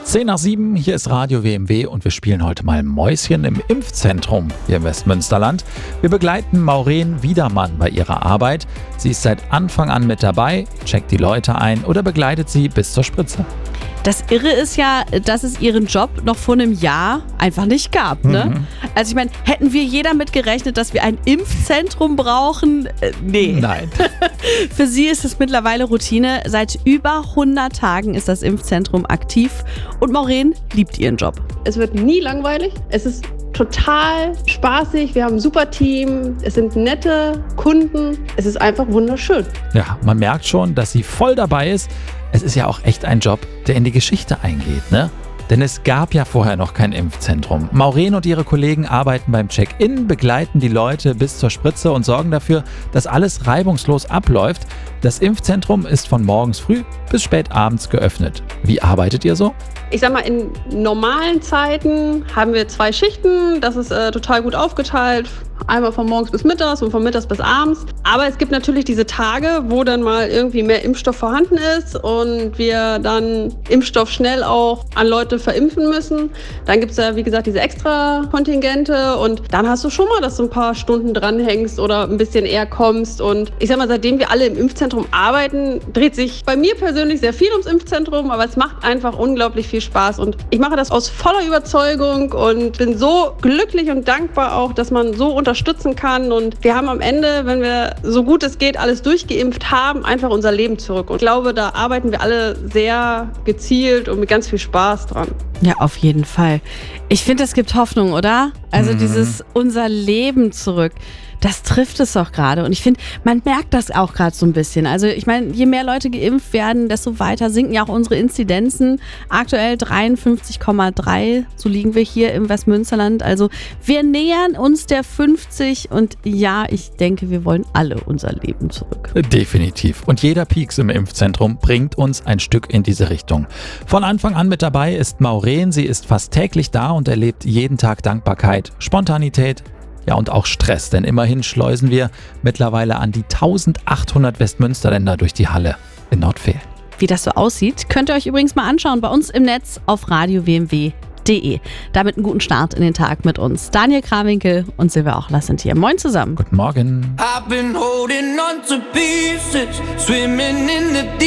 10 nach 7, hier ist Radio WMW und wir spielen heute mal Mäuschen im Impfzentrum hier im Westmünsterland. Wir begleiten Maureen Wiedermann bei ihrer Arbeit. Sie ist seit Anfang an mit dabei, checkt die Leute ein oder begleitet sie bis zur Spritze. Das Irre ist ja, dass es ihren Job noch vor einem Jahr einfach nicht gab. Ne? Also ich meine, hätten wir jeder mit gerechnet, dass wir ein Impfzentrum brauchen? Nee. Nein. Für sie ist es mittlerweile Routine. Seit über 100 Tagen ist das Impfzentrum aktiv und Maureen liebt ihren Job. Es wird nie langweilig. Es ist total spaßig. Wir haben ein super Team. Es sind nette Kunden. Es ist einfach wunderschön. Ja, man merkt schon, dass sie voll dabei ist. Es ist ja auch echt ein Job, der in die Geschichte eingeht, ne? Denn es gab ja vorher noch kein Impfzentrum. Maureen und ihre Kollegen arbeiten beim Check-in, begleiten die Leute bis zur Spritze und sorgen dafür, dass alles reibungslos abläuft. Das Impfzentrum ist von morgens früh bis spät abends geöffnet. Wie arbeitet ihr so? Ich sag mal, in normalen Zeiten haben wir 2 Schichten. Das ist total gut aufgeteilt. Einmal von morgens bis mittags und von mittags bis abends. Aber es gibt natürlich diese Tage, wo dann mal irgendwie mehr Impfstoff vorhanden ist und wir dann Impfstoff schnell auch an Leute verimpfen müssen. Dann gibt es ja, wie gesagt, diese extra Kontingente und dann hast du schon mal, dass du ein paar Stunden dranhängst oder ein bisschen eher kommst. Und ich sag mal, seitdem wir alle im Impfzentrum arbeiten, dreht sich bei mir persönlich sehr viel ums Impfzentrum, aber es macht einfach unglaublich viel Spaß. Und ich mache das aus voller Überzeugung und bin so glücklich und dankbar auch, dass man so unterstützen kann. Und wir haben am Ende, wenn wir so gut es geht alles durchgeimpft haben, einfach unser Leben zurück. Und ich glaube, da arbeiten wir alle sehr gezielt und mit ganz viel Spaß dran. Ja, auf jeden Fall. Ich finde, es gibt Hoffnung, oder? Also dieses unser Leben zurück. Das trifft es doch gerade. Und ich finde, man merkt das auch gerade so ein bisschen. Also ich meine, je mehr Leute geimpft werden, desto weiter sinken ja auch unsere Inzidenzen. Aktuell 53,3, so liegen wir hier im Westmünsterland. Also wir nähern uns der 50 und ja, ich denke, wir wollen alle unser Leben zurück. Definitiv. Und jeder Pieks im Impfzentrum bringt uns ein Stück in diese Richtung. Von Anfang an mit dabei ist Maureen. Sie ist fast täglich da und erlebt jeden Tag Dankbarkeit, Spontanität, ja und auch Stress. Denn immerhin schleusen wir mittlerweile an die 1800 Westmünsterländer durch die Halle in Nordfehlen. Wie das so aussieht, könnt ihr euch übrigens mal anschauen bei uns im Netz auf radiowmw.de. Damit einen guten Start in den Tag mit uns. Daniel Krawinkel und Silvia Ochler sind hier. Moin zusammen. Guten Morgen. I've been holding on to pieces, swimming in the deep.